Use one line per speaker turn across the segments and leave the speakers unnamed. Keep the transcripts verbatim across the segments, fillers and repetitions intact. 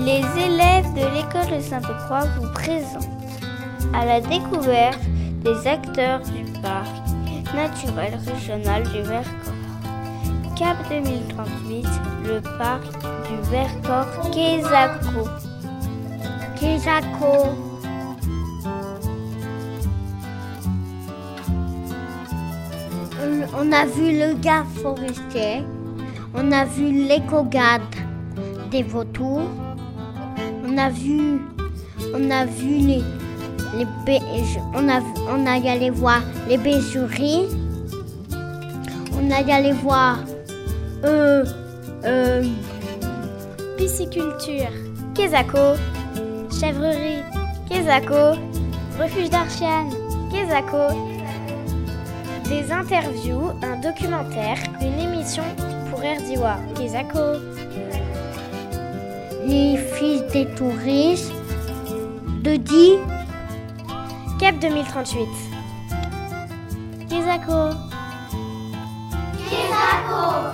Les élèves de l'école de Sainte-Croix vous présentent à la découverte des acteurs du parc naturel régional du Vercors. Cap deux mille trente-huit, le parc du Vercors Quesaco. Quesaco. On a vu le gare forestier, on a vu l'éco-garde des vautours, on a vu, on a vu les, les bé- on a, on a y allé voir les bergeries, on a y allé voir euh, euh,
pisciculture, Quesaco, chèvrerie, Quesaco, refuge d'Archiane, Quesaco. Des interviews, un documentaire, une émission pour R D I W A, Quesaco.
Les fils des touristes de Di.
Cap deux mille trente-huit. Quesaco.
Quesaco.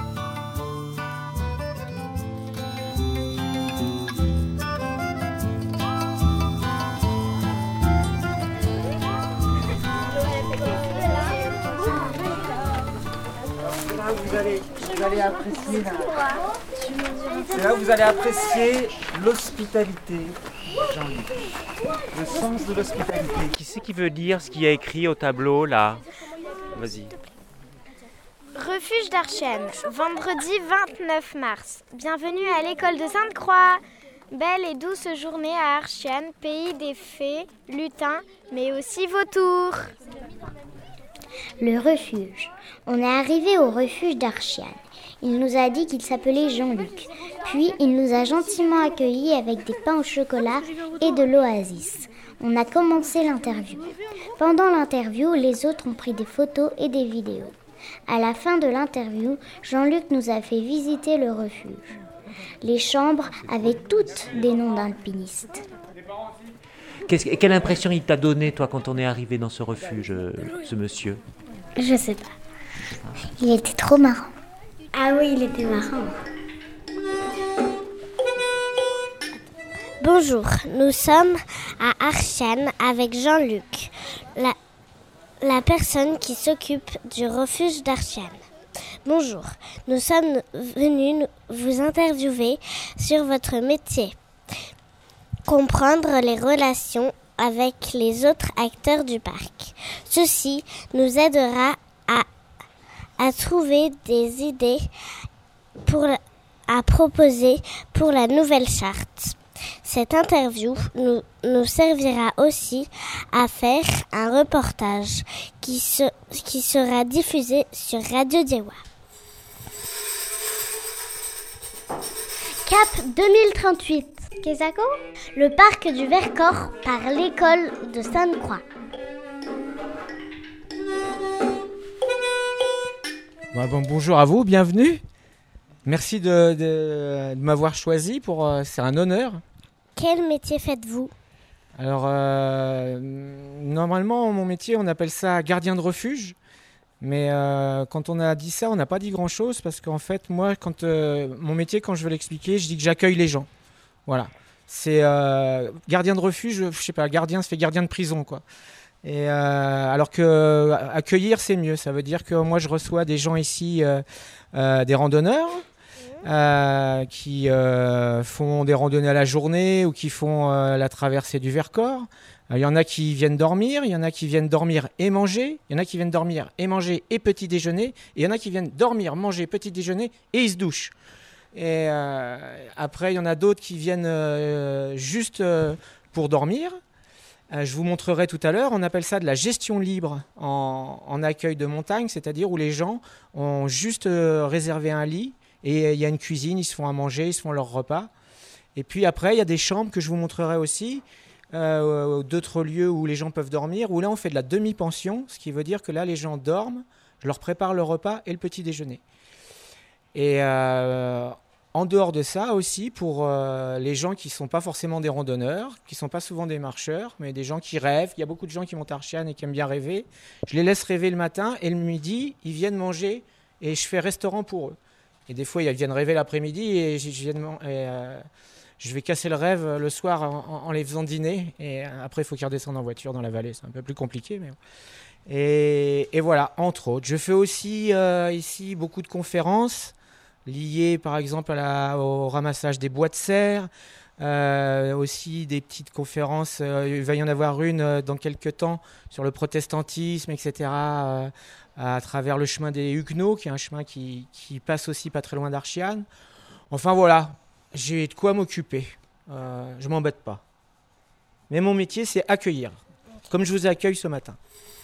Vous allez, vous allez apprécier la... C'est là où vous allez apprécier l'hospitalité. Jean-Luc. Le sens de l'hospitalité. Qui c'est qui veut lire ce qu'il y a écrit au tableau là? Vas-y.
Refuge d'Archiane, vendredi vingt-neuf mars. Bienvenue à l'école de Sainte-Croix. Belle et douce journée à Archiane, pays des fées, lutins, mais aussi vautours.
Le refuge. On est arrivé au refuge d'Archiane. Il nous a dit qu'il s'appelait Jean-Luc. Puis il nous a gentiment accueillis avec des pains au chocolat et de l'oasis. On a commencé l'interview. Pendant l'interview, les autres ont pris des photos et des vidéos. À la fin de l'interview, Jean-Luc nous a fait visiter le refuge. Les chambres avaient toutes des noms d'alpinistes.
Qu'est-ce, quelle impression il t'a donné, toi, quand on est arrivé dans ce refuge, euh, ce monsieur?
Je sais pas. Il était trop marrant.
Ah oui, il était marrant.
Bonjour, nous sommes à Archiane avec Jean-Luc, la, la personne qui s'occupe du refuge d'Archiane. Bonjour, nous sommes venus vous interviewer sur votre métier, comprendre les relations avec les autres acteurs du parc. Ceci nous aidera à, à trouver des idées pour, à proposer pour la nouvelle charte. Cette interview nous, nous servira aussi à faire un reportage qui, se, qui sera diffusé sur Radio D I W A.
Cap deux mille trente-huit. Quesaco, le parc du Vercors par l'école de Sainte-Croix.
Bon, bon, bonjour à vous, bienvenue. Merci de, de, de m'avoir choisi, pour, euh, c'est un honneur.
Quel métier faites-vous ?
Alors, euh, normalement, mon métier, on appelle ça gardien de refuge. Mais euh, quand on a dit ça, on n'a pas dit grand-chose parce qu'en fait, moi, quand, euh, mon métier, quand je veux l'expliquer, je dis que j'accueille les gens. Voilà. C'est euh, gardien de refuge, je sais pas, gardien, ça fait gardien de prison, quoi. Et euh, alors que accueillir, c'est mieux. Ça veut dire que moi, je reçois des gens ici, euh, euh, des randonneurs, euh, qui euh, font des randonnées à la journée ou qui font euh, la traversée du Vercors. Il y en a qui viennent dormir, il y en a qui viennent dormir et manger, il y en a qui viennent dormir et manger et petit déjeuner, et il y en a qui viennent dormir, manger, petit déjeuner et ils se douchent. Et euh, après, il y en a d'autres qui viennent euh, juste euh, pour dormir. Euh, je vous montrerai tout à l'heure, on appelle ça de la gestion libre en, en accueil de montagne, c'est-à-dire où les gens ont juste euh, réservé un lit et il y a une cuisine, ils se font à manger, ils se font leur repas. Et puis après, il y a des chambres que je vous montrerai aussi, euh, d'autres lieux où les gens peuvent dormir, où là on fait de la demi-pension, ce qui veut dire que là les gens dorment, je leur prépare le repas et le petit déjeuner. Et euh, en dehors de ça aussi, pour euh, les gens qui ne sont pas forcément des randonneurs, qui ne sont pas souvent des marcheurs, mais des gens qui rêvent, il y a beaucoup de gens qui montent à Archiane et qui aiment bien rêver, je les laisse rêver le matin et le midi, ils viennent manger et je fais restaurant pour eux. Et des fois, ils viennent rêver l'après-midi et, je, je viens de, et, euh, je vais casser le rêve euh, le soir en, en, en les faisant dîner. Et après, il faut qu'ils redescendent en voiture dans la vallée. C'est un peu plus compliqué. Mais... Et, et voilà, entre autres. Je fais aussi euh, ici beaucoup de conférences liées, par exemple, à la, au ramassage des bois de serre. Euh, aussi des petites conférences, euh, il va y en avoir une euh, dans quelques temps sur le protestantisme, et cetera, euh, à travers le chemin des Huguenots, qui est un chemin qui, qui passe aussi pas très loin d'Archiane. Enfin voilà, j'ai de quoi m'occuper, euh, je m'embête pas. Mais mon métier, c'est accueillir, comme je vous accueille ce matin.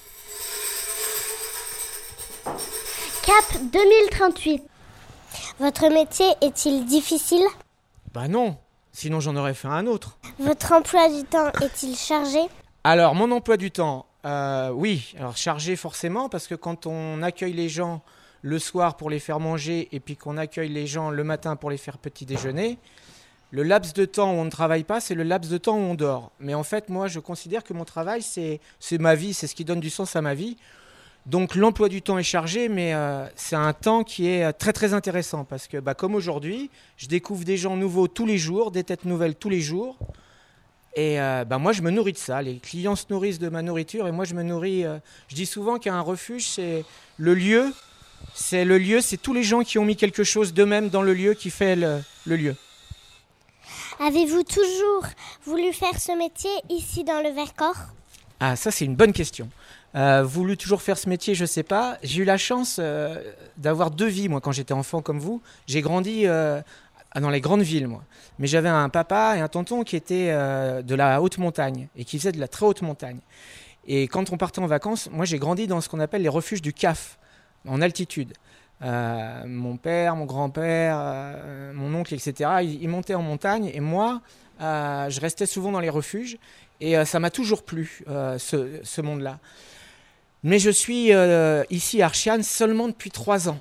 Cap deux mille trente-huit. Votre métier est-il difficile ?
Bah non, sinon j'en aurais fait un autre.
Votre emploi du temps est-il chargé ?
Alors, mon emploi du temps, euh, oui, alors chargé forcément, parce que quand on accueille les gens le soir pour les faire manger et puis qu'on accueille les gens le matin pour les faire petit déjeuner, le laps de temps où on ne travaille pas, c'est le laps de temps où on dort. Mais en fait, moi, je considère que mon travail, c'est, c'est ma vie, c'est ce qui donne du sens à ma vie. Donc l'emploi du temps est chargé, mais euh, c'est un temps qui est très très intéressant parce que bah, comme aujourd'hui, je découvre des gens nouveaux tous les jours, des têtes nouvelles tous les jours. Et euh, bah, moi je me nourris de ça, les clients se nourrissent de ma nourriture et moi je me nourris. Euh, je dis souvent qu'un refuge, c'est le lieu, c'est le lieu, c'est tous les gens qui ont mis quelque chose d'eux-mêmes dans le lieu qui fait le, le lieu.
Avez-vous toujours voulu faire ce métier ici dans le Vercors ?
Ah, ça c'est une bonne question. Euh, voulu toujours faire ce métier, je sais pas. J'ai eu la chance euh, d'avoir deux vies, moi, quand j'étais enfant comme vous. J'ai grandi euh, dans les grandes villes, moi. Mais j'avais un papa et un tonton qui étaient euh, de la haute montagne et qui faisaient de la très haute montagne. Et quand on partait en vacances, moi j'ai grandi dans ce qu'on appelle les refuges du C A F, en altitude. Euh, mon père, mon grand-père, euh, mon oncle, et cetera, ils, ils montaient en montagne et moi, euh, je restais souvent dans les refuges et euh, ça m'a toujours plu, euh, ce, ce monde-là. Mais je suis euh, ici à Archiane seulement depuis trois ans.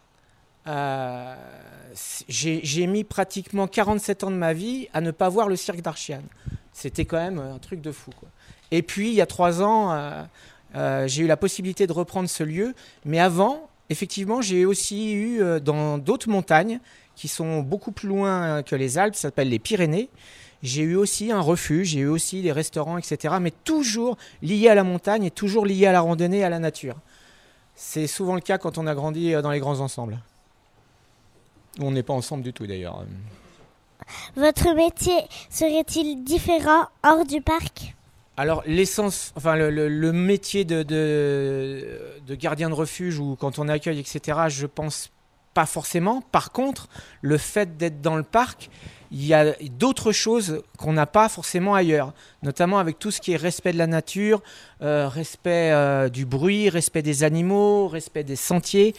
Euh, j'ai, j'ai mis pratiquement quarante-sept ans de ma vie à ne pas voir le cirque d'Archiane. C'était quand même un truc de fou, quoi. Et puis, il y a trois ans, euh, euh, j'ai eu la possibilité de reprendre ce lieu. Mais avant, effectivement, j'ai aussi eu euh, dans d'autres montagnes qui sont beaucoup plus loin que les Alpes, ça s'appelle les Pyrénées. J'ai eu aussi un refuge, j'ai eu aussi des restaurants, et cetera. Mais toujours lié à la montagne et toujours lié à la randonnée, à la nature. C'est souvent le cas quand on a grandi dans les grands ensembles. On n'est pas ensemble du tout d'ailleurs.
Votre métier serait-il différent hors du parc ?
Alors l'essence, enfin le, le, le métier de, de, de gardien de refuge ou quand on accueille, et cetera, je pense pas forcément. Par contre, le fait d'être dans le parc, il y a d'autres choses qu'on n'a pas forcément ailleurs, notamment avec tout ce qui est respect de la nature, euh, respect euh, du bruit, respect des animaux, respect des sentiers.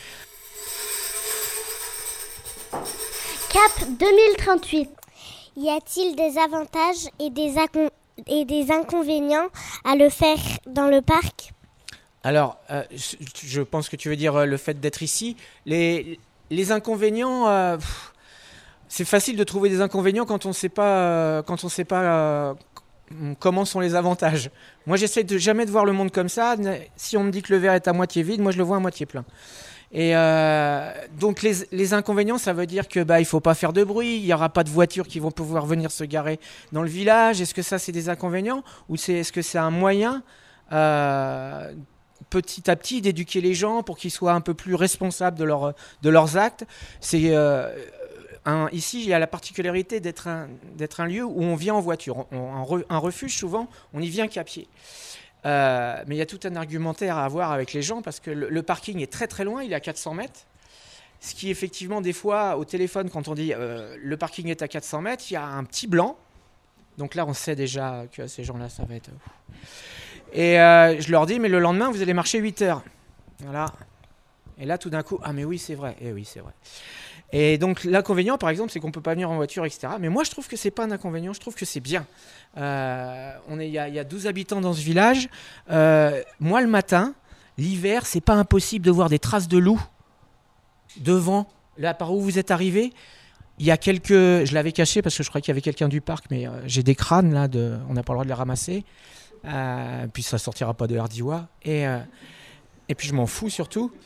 Cap deux mille trente-huit. Y a-t-il des avantages et des, acon- et des inconvénients à le faire dans le parc ?
Alors, euh, je pense que tu veux dire le fait d'être ici. Les, les inconvénients... Euh, pff, c'est facile de trouver des inconvénients quand on ne sait pas, euh, quand on sait pas euh, comment sont les avantages. Moi, j'essaie de jamais de voir le monde comme ça. Si on me dit que le verre est à moitié vide, moi, je le vois à moitié plein. Et euh, donc, les, les inconvénients, ça veut dire que bah, il faut pas faire de bruit, il n'y aura pas de voitures qui vont pouvoir venir se garer dans le village. Est-ce que ça, c'est des inconvénients ou c'est, est-ce que c'est un moyen euh, petit à petit d'éduquer les gens pour qu'ils soient un peu plus responsables de, leur, de leurs actes ? C'est... Euh, Un, ici, il y a la particularité d'être un, d'être un lieu où on vient en voiture. On, un, re, un refuge, souvent, on n'y vient qu'à pied. Euh, mais il y a tout un argumentaire à avoir avec les gens parce que le, le parking est très très loin, il est à quatre cents mètres. Ce qui, effectivement, des fois, au téléphone, quand on dit euh, le parking est à quatre cents mètres, il y a un petit blanc. Donc là, on sait déjà que ces gens-là, ça va être... Et euh, je leur dis, mais le lendemain, vous allez marcher huit heures. Voilà. Et là, tout d'un coup, ah mais oui, c'est vrai. Eh oui, c'est vrai. Et donc l'inconvénient, par exemple, c'est qu'on ne peut pas venir en voiture, et cetera. Mais moi, je trouve que ce n'est pas un inconvénient, je trouve que c'est bien. Euh, on est, il y a, il y a douze habitants dans ce village. Euh, moi, le matin, l'hiver, ce n'est pas impossible de voir des traces de loups devant, là, par où vous êtes arrivés. Il y a quelques... Je l'avais caché parce que je croyais qu'il y avait quelqu'un du parc, mais euh, j'ai des crânes, là, de, on n'a pas le droit de les ramasser. Euh, puis ça ne sortira pas de Hardiwa. Et, euh, et puis je m'en fous surtout.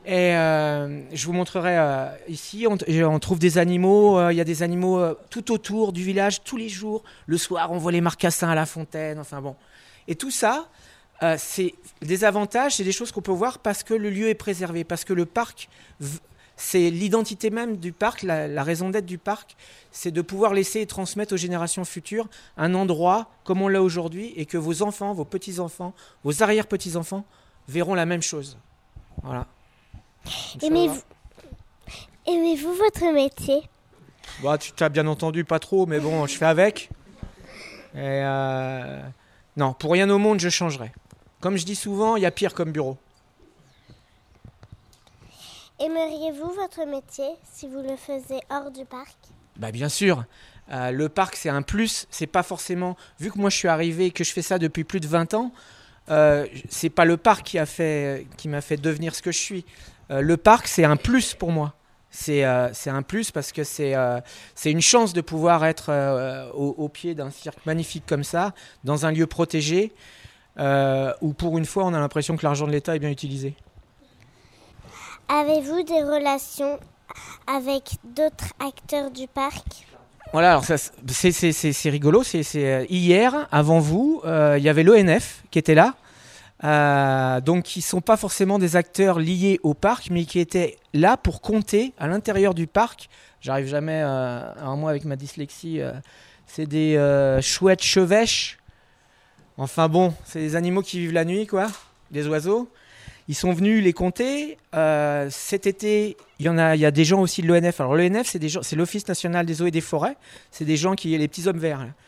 Et euh, je vous montrerai euh, ici, on, on trouve des animaux, il euh, y a des animaux euh, tout autour du village, tous les jours. Le soir, on voit les marcassins à la fontaine, enfin bon. Et tout ça, euh, c'est des avantages, c'est des choses qu'on peut voir parce que le lieu est préservé, parce que le parc, c'est l'identité même du parc, la, la raison d'être du parc, c'est de pouvoir laisser et transmettre aux générations futures un endroit comme on l'a aujourd'hui et que vos enfants, vos petits-enfants, vos arrière-petits-enfants verront la même chose. Voilà.
Aimez-vous, aimez-vous votre métier?
Bah, tu t'as bien entendu, pas trop, mais bon, je fais avec. Et euh... Non, pour rien au monde, je changerais. Comme je dis souvent, il y a pire comme bureau.
Aimeriez-vous votre métier si vous le faisiez hors du parc?
Bah, bien sûr. Euh, le parc, c'est un plus. C'est pas forcément... Vu que moi, je suis arrivé et que je fais ça depuis plus de vingt ans, euh, c'est pas le parc qui, a fait, qui m'a fait devenir ce que je suis. Euh, le parc, c'est un plus pour moi. C'est, euh, c'est un plus parce que c'est, euh, c'est une chance de pouvoir être euh, au, au pied d'un cirque magnifique comme ça, dans un lieu protégé, euh, où pour une fois, on a l'impression que l'argent de l'État est bien utilisé.
Avez-vous des relations avec d'autres acteurs du parc?
Voilà, alors ça, c'est, c'est, c'est, c'est rigolo. C'est, c'est, hier, avant vous, euh, il y avait l'O N F qui était là. Euh, donc qui ne sont pas forcément des acteurs liés au parc, mais qui étaient là pour compter à l'intérieur du parc. J'arrive jamais, euh, à moi avec ma dyslexie, euh, c'est des euh, chouettes chevêches. Enfin bon, c'est des animaux qui vivent la nuit, quoi, des oiseaux. Ils sont venus les compter. Euh, cet été, il y en a, il y a des gens aussi de l'O N F. Alors l'O N F, c'est des gens, c'est l'Office national des eaux et des forêts. C'est des gens qui, les petits hommes verts, là.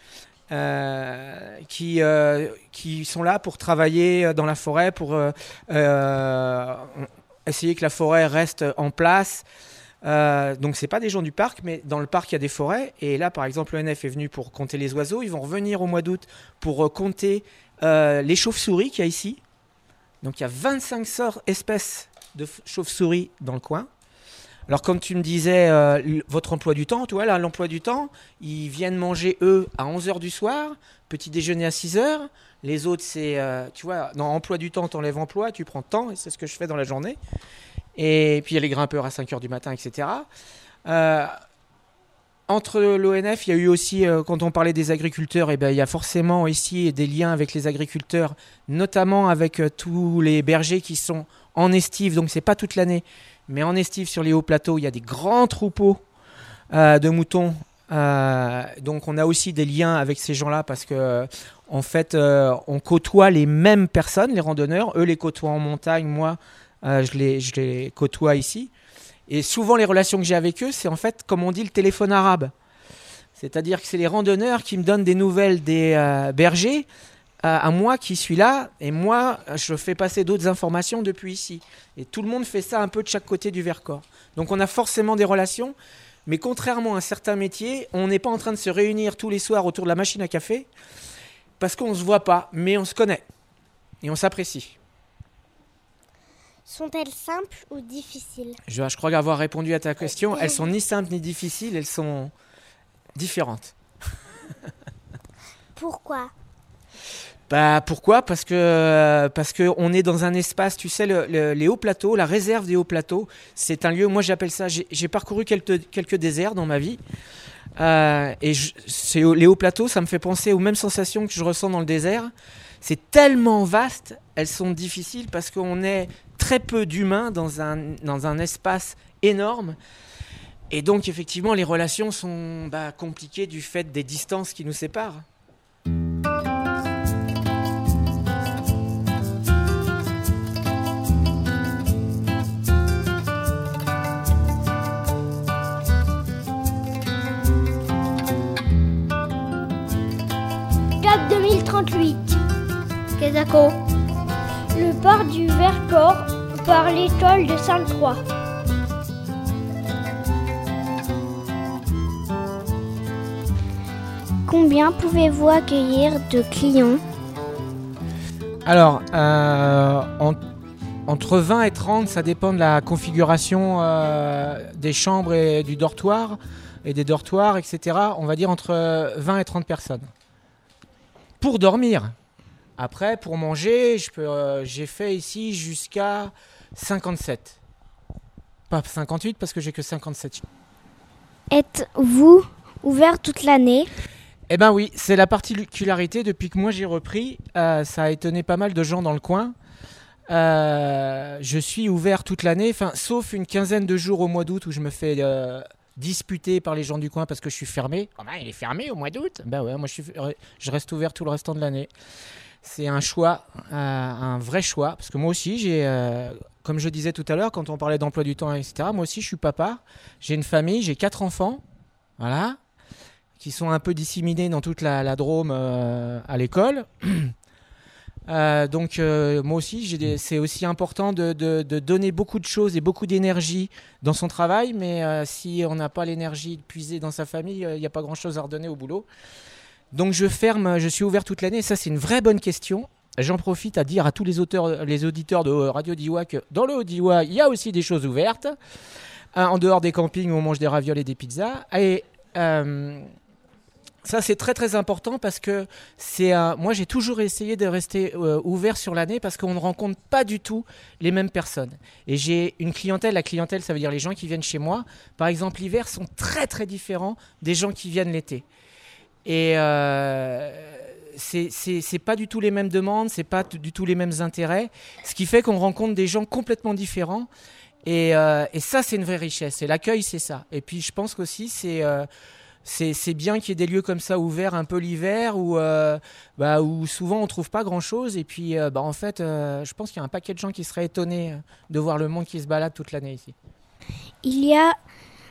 Euh, qui, euh, qui sont là pour travailler dans la forêt, pour euh, euh, essayer que la forêt reste en place. Euh, donc c'est pas des gens du parc, mais dans le parc il y a des forêts. Et là par exemple l'O N F est venu pour compter les oiseaux. Ils vont revenir au mois d'août pour euh, compter euh, les chauves-souris qu'il y a ici. Donc il y a vingt-cinq sortes, espèces de f- chauves-souris dans le coin. Alors comme tu me disais, euh, votre emploi du temps, tu vois, là, l'emploi du temps, ils viennent manger, eux, à onze heures du soir, petit déjeuner à six heures. Les autres, c'est, euh, tu vois, dans emploi du temps, tu enlèves emploi, tu prends temps, et c'est ce que je fais dans la journée. Et puis il y a les grimpeurs à cinq heures du matin, et cetera. Euh, entre l'O N F, il y a eu aussi, euh, quand on parlait des agriculteurs, eh ben, il y a forcément ici des liens avec les agriculteurs, notamment avec euh, tous les bergers qui sont en estive, donc c'est pas toute l'année. Mais en estive, sur les hauts plateaux, il y a des grands troupeaux euh, de moutons. Euh, donc, on a aussi des liens avec ces gens-là parce que, euh, en fait, euh, on côtoie les mêmes personnes, les randonneurs. Eux les côtoient en montagne. Moi, euh, je, les, je les côtoie ici. Et souvent, les relations que j'ai avec eux, c'est en fait, comme on dit, le téléphone arabe. C'est-à-dire que c'est les randonneurs qui me donnent des nouvelles des euh, bergers. À moi qui suis là, et moi je fais passer d'autres informations depuis ici. Et tout le monde fait ça un peu de chaque côté du Vercors. Donc on a forcément des relations, mais contrairement à certains métiers, on n'est pas en train de se réunir tous les soirs autour de la machine à café, parce qu'on ne se voit pas, mais on se connaît, et on s'apprécie.
Sont-elles simples ou difficiles?
je, je crois avoir répondu à ta question. Elles sont ni simples ni difficiles, elles sont différentes.
Pourquoi?
Bah, pourquoi? Parce que parce que on est dans un espace, tu sais, le, le, les hauts plateaux, la réserve des hauts plateaux, c'est un lieu. Moi, j'appelle ça. J'ai, j'ai parcouru quelques quelques déserts dans ma vie, euh, et je, c'est, les hauts plateaux, ça me fait penser aux mêmes sensations que je ressens dans le désert. C'est tellement vaste, elles sont difficiles parce qu'on est très peu d'humains dans un dans un espace énorme, et donc effectivement, les relations sont bah, compliquées du fait des distances qui nous séparent.
deux mille trente-huit.
Quesaco.
Le port du Vercors par l'étoile de Sainte-Croix. Combien pouvez-vous accueillir de clients?
Alors, euh, en, entre vingt et trente, ça dépend de la configuration euh, des chambres et du dortoir, et des dortoirs, et cetera. On va dire entre vingt et trente personnes. Pour dormir. Après, pour manger, je peux, euh, j'ai fait ici jusqu'à cinquante-sept. pas cinquante-huit parce que j'ai que cinquante-sept.
Êtes-vous ouvert toute l'année ?
Eh ben oui, c'est la particularité. Depuis que moi j'ai repris, euh, ça a étonné pas mal de gens dans le coin. Euh, je suis ouvert toute l'année, enfin, sauf une quinzaine de jours au mois d'août où je me fais euh, disputer par les gens du coin parce que je suis fermé. Oh ben, il est fermé au mois d'août ? Ben ouais, moi je, suis, je reste ouvert tout le restant de l'année. C'est un choix, euh, un vrai choix, parce que moi aussi, j'ai, euh, comme je disais tout à l'heure, quand on parlait d'emploi du temps, et cetera, moi aussi je suis papa, j'ai une famille, j'ai quatre enfants, voilà, qui sont un peu disséminés dans toute la, la Drôme euh, à l'école. Euh, donc euh, moi aussi, j'ai des, c'est aussi important de, de, de donner beaucoup de choses et beaucoup d'énergie dans son travail, mais euh, si on n'a pas l'énergie puisée dans sa famille, il euh, n'y a pas grand-chose à redonner au boulot. Donc je ferme, je suis ouvert toute l'année, et ça c'est une vraie bonne question. J'en profite à dire à tous les auteurs, les auditeurs de Radio Diois que dans le Haut-Diois, il y a aussi des choses ouvertes, euh, en dehors des campings où on mange des ravioles et des pizzas. Et euh, ça c'est très très important parce que c'est un, moi j'ai toujours essayé de rester euh, ouvert sur l'année parce qu'on ne rencontre pas du tout les mêmes personnes. Et j'ai une clientèle, la clientèle ça veut dire les gens qui viennent chez moi, par exemple l'hiver sont très très différents des gens qui viennent l'été. Et euh, c'est, c'est, c'est pas du tout les mêmes demandes, c'est pas t- du tout les mêmes intérêts, ce qui fait qu'on rencontre des gens complètement différents. Et, euh, et ça, c'est une vraie richesse. Et l'accueil, c'est ça. Et puis, je pense qu'aussi, c'est, euh, c'est, c'est bien qu'il y ait des lieux comme ça ouverts un peu l'hiver, où, euh, bah, où souvent on trouve pas grand-chose. Et puis, euh, bah, en fait, euh, je pense qu'il y a un paquet de gens qui seraient étonnés de voir le monde qui se balade toute l'année ici.
Il y a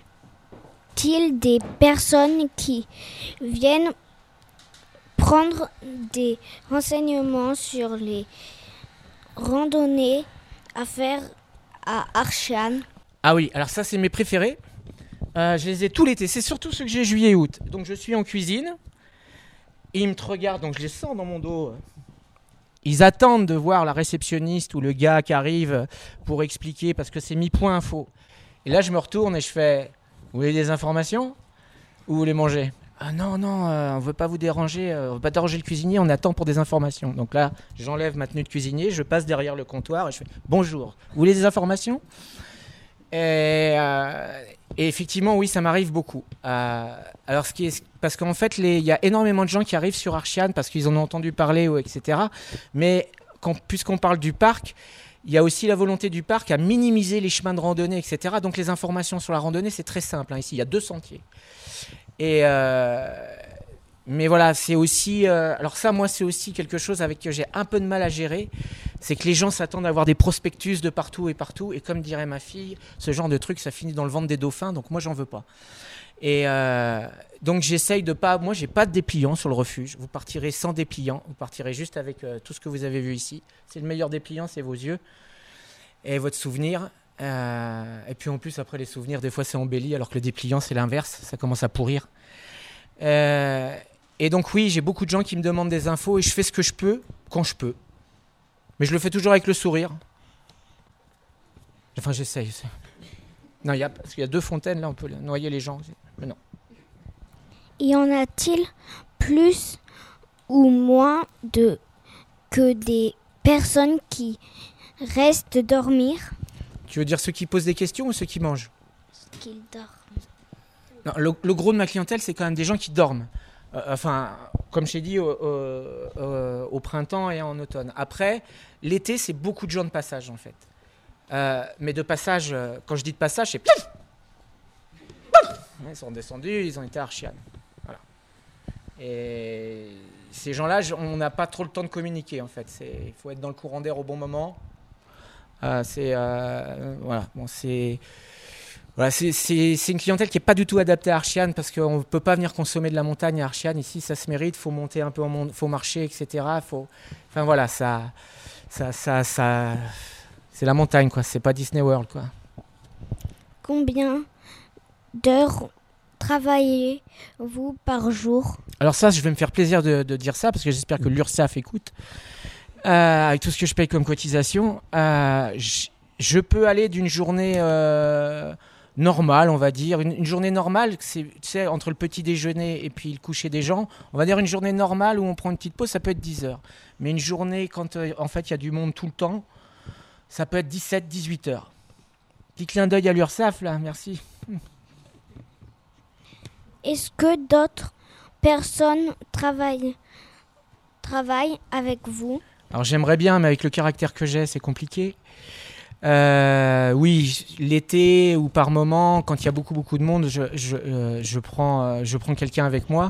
t-il des personnes qui viennent prendre des renseignements sur les randonnées à faire à Archiane ?
Ah oui, alors ça c'est mes préférés. Euh, je les ai tout l'été, c'est surtout ceux que j'ai juillet et août. Donc je suis en cuisine, et ils me regardent, donc je les sens dans mon dos. Ils attendent de voir la réceptionniste ou le gars qui arrive pour expliquer parce que c'est mis point info. Et là je me retourne et je fais... Vous voulez des informations ou vous voulez manger ? Ah non, non, euh, on ne veut pas vous déranger, euh, on ne veut pas déranger le cuisinier, on attend pour des informations. Donc là, j'enlève ma tenue de cuisinier, je passe derrière le comptoir et je fais « Bonjour, vous voulez des informations ?» et, euh, et effectivement, oui, ça m'arrive beaucoup. Euh, alors, ce qui est, parce qu'en fait, il y a énormément de gens qui arrivent sur Archiane parce qu'ils en ont entendu parler, et cetera. Mais quand, puisqu'on parle du parc, il y a aussi la volonté du parc à minimiser les chemins de randonnée, et cetera. Donc les informations sur la randonnée, c'est très simple. Hein. Ici, il y a deux sentiers. Et euh, mais voilà, c'est aussi... Euh, alors ça, moi, c'est aussi quelque chose avec que j'ai un peu de mal à gérer. C'est que les gens s'attendent à avoir des prospectus de partout et partout. Et comme dirait ma fille, ce genre de truc, ça finit dans le ventre des dauphins. Donc moi, j'en veux pas. Et euh, donc j'essaye de pas... Moi, j'ai pas de dépliant sur le refuge. Vous partirez sans dépliant. Vous partirez juste avec euh, tout ce que vous avez vu ici. C'est le meilleur dépliant, c'est vos yeux et votre souvenir. Euh, et puis en plus, après les souvenirs, des fois, c'est embelli, alors que le dépliant, c'est l'inverse. Ça commence à pourrir. Euh, et donc oui, j'ai beaucoup de gens qui me demandent des infos et je fais ce que je peux quand je peux. Mais je le fais toujours avec le sourire. Enfin, j'essaye. Non, il y a, parce qu'il y a deux fontaines, là, on peut noyer les gens. Mais non.
Y en a-t-il plus ou moins de, que des personnes qui restent dormir ?
Tu veux dire ceux qui posent des questions ou ceux qui mangent ?
Ceux qui dorment.
Non, le, le gros de ma clientèle, c'est quand même des gens qui dorment. Euh, enfin, comme je t'ai dit, au, au, au, au printemps et en automne. Après, l'été, c'est beaucoup de gens de passage, en fait. Euh, mais de passage, euh, quand je dis de passage, c'est... Ils sont descendus, ils ont été à Archiane. Voilà. Et ces gens-là, on n'a pas trop le temps de communiquer, en fait. Il faut être dans le courant d'air au bon moment. Euh, c'est... Euh, voilà, bon, c'est... Voilà, c'est, c'est, c'est une clientèle qui n'est pas du tout adaptée à Archiane parce qu'on ne peut pas venir consommer de la montagne à Archiane. Ici, ça se mérite, il faut monter un peu, il faut marcher, et cetera. Faut... Enfin voilà, ça, ça, ça, ça, c'est la montagne, quoi. C'est pas Disney World, quoi.
Combien d'heures travaillez-vous par jour ?
Alors ça, je vais me faire plaisir de, de dire ça parce que j'espère que l'URSSAF écoute. Euh, avec tout ce que je paye comme cotisation, euh, je, je peux aller d'une journée... Euh, normale, on va dire. Une, une journée normale, c'est, tu sais, entre le petit déjeuner et puis le coucher des gens, on va dire une journée normale où on prend une petite pause, ça peut être dix heures. Mais une journée, quand euh, en fait il y a du monde tout le temps, ça peut être dix-sept, dix-huit heures. Petit clin d'œil à l'URSSAF, là, merci.
Est-ce que d'autres personnes travaillent, travaillent avec vous?
Alors j'aimerais bien, mais avec le caractère que j'ai, c'est compliqué. Euh, oui, l'été ou par moment, quand il y a beaucoup beaucoup de monde, je, je, euh, je prends, euh, je prends quelqu'un avec moi.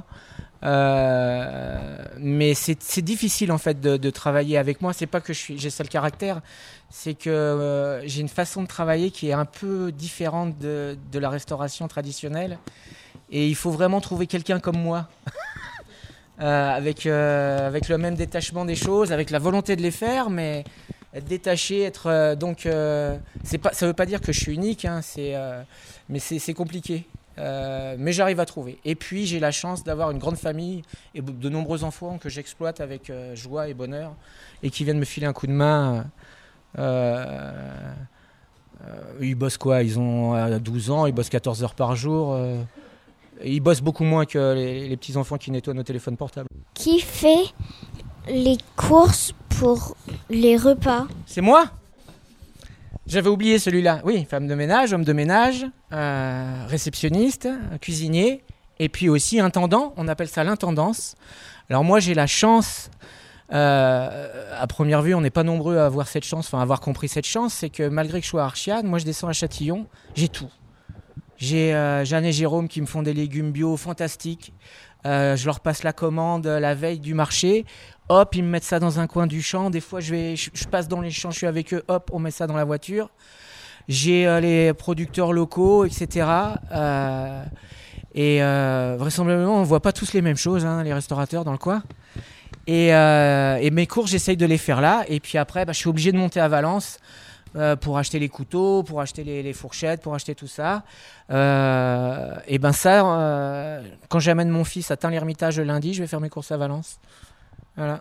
Euh, mais c'est, c'est difficile en fait de, de travailler avec moi. C'est pas que je suis, j'ai ça le caractère, c'est que euh, j'ai une façon de travailler qui est un peu différente de, de la restauration traditionnelle. Et il faut vraiment trouver quelqu'un comme moi, euh, avec, euh, avec le même détachement des choses, avec la volonté de les faire, mais être détaché, être euh, donc euh, c'est pas, ça veut pas dire que je suis unique, hein, c'est, euh, mais c'est, c'est compliqué. Euh, mais j'arrive à trouver. Et puis j'ai la chance d'avoir une grande famille et de nombreux enfants que j'exploite avec euh, joie et bonheur et qui viennent me filer un coup de main. Euh, euh, ils bossent quoi? Ils ont euh, douze ans, ils bossent quatorze heures par jour. Euh, ils bossent beaucoup moins que les, les petits enfants qui nettoient nos téléphones portables.
Qui fait les courses pour les repas?
C'est moi? J'avais oublié celui-là. Oui, femme de ménage, homme de ménage, euh, réceptionniste, cuisinier, et puis aussi intendant. On appelle ça l'intendance. Alors moi, j'ai la chance, euh, à première vue, on n'est pas nombreux à avoir cette chance, enfin à avoir compris cette chance, c'est que malgré que je sois à Archiane, moi je descends à Châtillon, j'ai tout. J'ai euh, Jeanne et Jérôme qui me font des légumes bio fantastiques. Euh, je leur passe la commande la veille du marché. Hop, ils me mettent ça dans un coin du champ. Des fois, je, vais, je, je passe dans les champs, je suis avec eux. Hop, on met ça dans la voiture. J'ai euh, les producteurs locaux, et cetera. Euh, et euh, vraisemblablement, on ne voit pas tous les mêmes choses, hein, les restaurateurs dans le coin. Et, euh, et mes cours, j'essaye de les faire là. Et puis après, bah, je suis obligé de monter à Valence euh, pour acheter les couteaux, pour acheter les, les fourchettes, pour acheter tout ça. Euh, et ben ça, euh, quand j'amène mon fils à Tain-l'Hermitage le lundi, je vais faire mes courses à Valence. Voilà.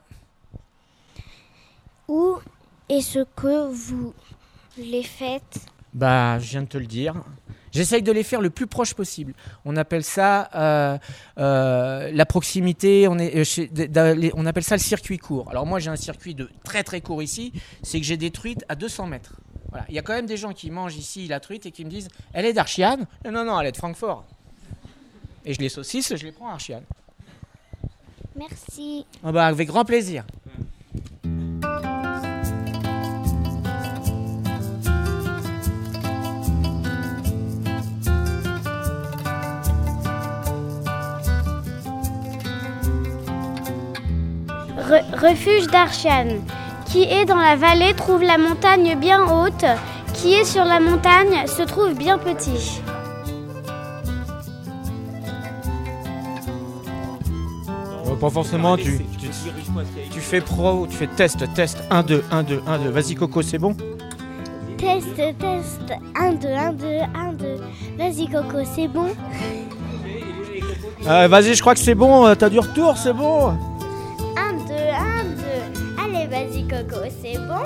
Où est-ce que vous les faites?
Bah, je viens de te le dire. J'essaye de les faire le plus proche possible. On appelle ça euh, euh, la proximité, on, est, euh, chez, de, de, on appelle ça le circuit court. Alors moi j'ai un circuit de très très court ici, c'est que j'ai des truites à deux cents mètres. Voilà. Il y a quand même des gens qui mangent ici la truite et qui me disent « Elle est d'Archiane ?» Non, non, non, elle est de Francfort. Et je les saucisse, je les prends à Archiane.
Merci.
Oh bah, avec grand plaisir.
Re- refuge d'Archiane. Qui est dans la vallée trouve la montagne bien haute. Qui est sur la montagne se trouve bien petit.
Pas forcément, tu, tu, tu fais pro, tu fais test, test, un, deux, un, deux, un, deux. Vas-y Coco, c'est bon?
Test, test, un, deux, un, deux, un, deux. Vas-y Coco, c'est bon?
euh, Vas-y, je crois que c'est bon, t'as du retour, c'est bon?
Un, deux, un, deux. Allez, vas-y Coco, c'est bon?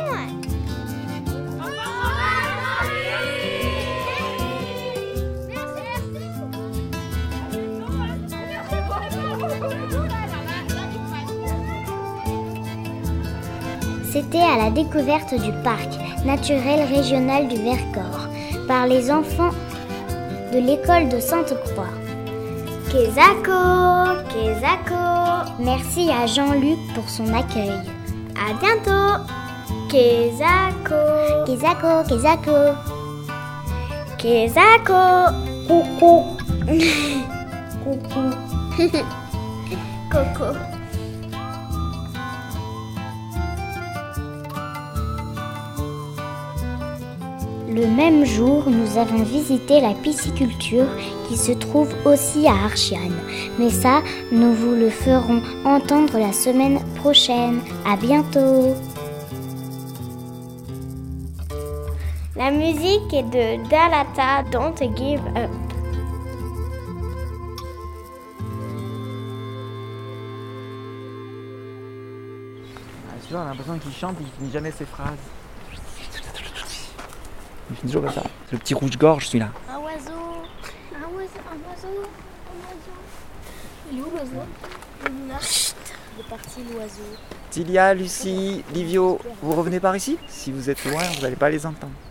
C'était à la découverte du parc naturel régional du Vercors par les enfants de l'école de Sainte-Croix.
Kezako, Kezako.
Merci à Jean-Luc pour son accueil.
À bientôt. Kezako,
Kezako, Kezako.
Kezako.
Coucou.
Coucou. Coco.
Le même jour, nous avons visité la pisciculture qui se trouve aussi à Archiane. Mais ça, nous vous le ferons entendre la semaine prochaine. À bientôt.
La musique est de Dalata, Don't Give Up.
Ah, tu vois, on a l'impression qu'il chante et qu'il finit jamais ses phrases. Il finit toujours comme ça. C'est le petit rouge-gorge celui-là.
Un oiseau. Un oiseau. Un oiseau. Un oiseau. Il est où l'oiseau? Il est parti l'oiseau.
Tilia, Lucie, Livio, vous revenez par ici? Si vous êtes loin, vous n'allez pas les entendre.